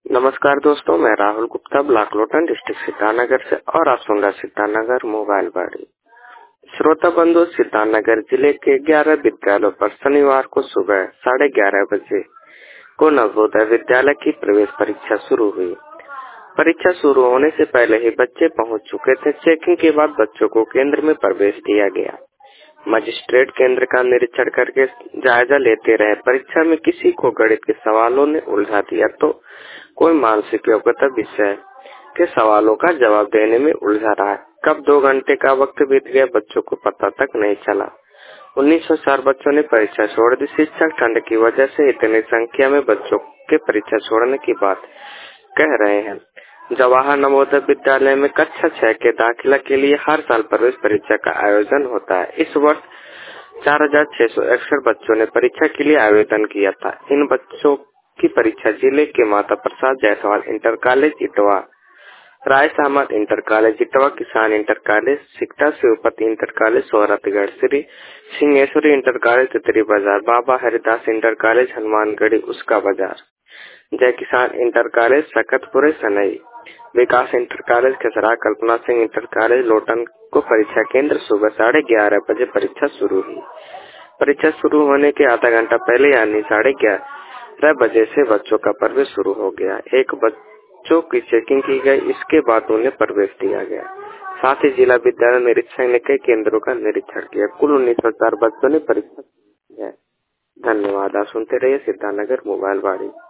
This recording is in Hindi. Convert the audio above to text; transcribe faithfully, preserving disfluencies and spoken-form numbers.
नमस्कार दोस्तों, मैं राहुल गुप्ता ब्लॉक लोटन डिस्ट्रिक्ट सिद्धार्थनगर से और आप सुन रहे सिद्धार्थनगर मोबाइल बाड़ी। श्रोता बंधु, सिद्धार्थनगर जिले के ग्यारह विद्यालयों पर शनिवार को सुबह साढ़े ग्यारह बजे को नवोदय विद्यालय की प्रवेश परीक्षा शुरू हुई। परीक्षा शुरू होने से पहले ही बच्चे पहुंच चुके थे। चेकिंग के बाद बच्चों को केंद्र में प्रवेश दिया गया। मजिस्ट्रेट केंद्र का निरीक्षण करके जायजा लेते रहे। परीक्षा में किसी को गणित के सवालों ने उलझा दिया तो कोई मानसिक योग्यता विषय के सवालों का जवाब देने में उलझा रहा। कब दो घंटे का वक्त बीत गया, बच्चों को पता तक नहीं चला। उन्नीस सौ चार बच्चों ने परीक्षा छोड़ दी। शिक्षक ठंड की वजह से इतनी संख्या में बच्चों के परीक्षा छोड़ने की बात कह रहे हैं। जवाहर नवोदय विद्यालय में कक्षा छह के दाखिला के लिए हर साल प्रवेश परीक्षा का आयोजन होता है। इस वर्ष चार हजार छह सौ इकसठ बच्चों ने परीक्षा के लिए आवेदन किया था। इन बच्चों की परीक्षा जिले के Mata Prasad Jaiswal inter college Itwa, Rai Sahmat inter college Itwa, Kisan inter college Sikta, Shivpati inter college Sohratgarh, Shri Singheshwari inter college Titri Bazar, Baba Haridas inter college Hanumangarhi Uska Bazar, जय किसान इंटर कॉलेज सकतपुर सनई, विकास inter college Khasra, Kalpana Singh inter college Lotan को परीक्षा केंद्र सुबह साढ़े ग्यारह बजे परीक्षा शुरू हुई। परीक्षा शुरू होने के आधा घंटा पहले यानी साढ़े ग्यारह बजे से बच्चों का प्रवेश शुरू हो गया। एक बच्चों की चेकिंग की गई, इसके बाद उन्हें प्रवेश दिया गया। साथ ही जिला विद्यालय निरीक्षक ने कई केंद्रों का निरीक्षण किया। कुल उन्नीस सौ चार बच्चों ने परीक्षा दी है। धन्यवाद। आप सुनते रहिए सिद्धार्थनगर मोबाइल बाड़ी।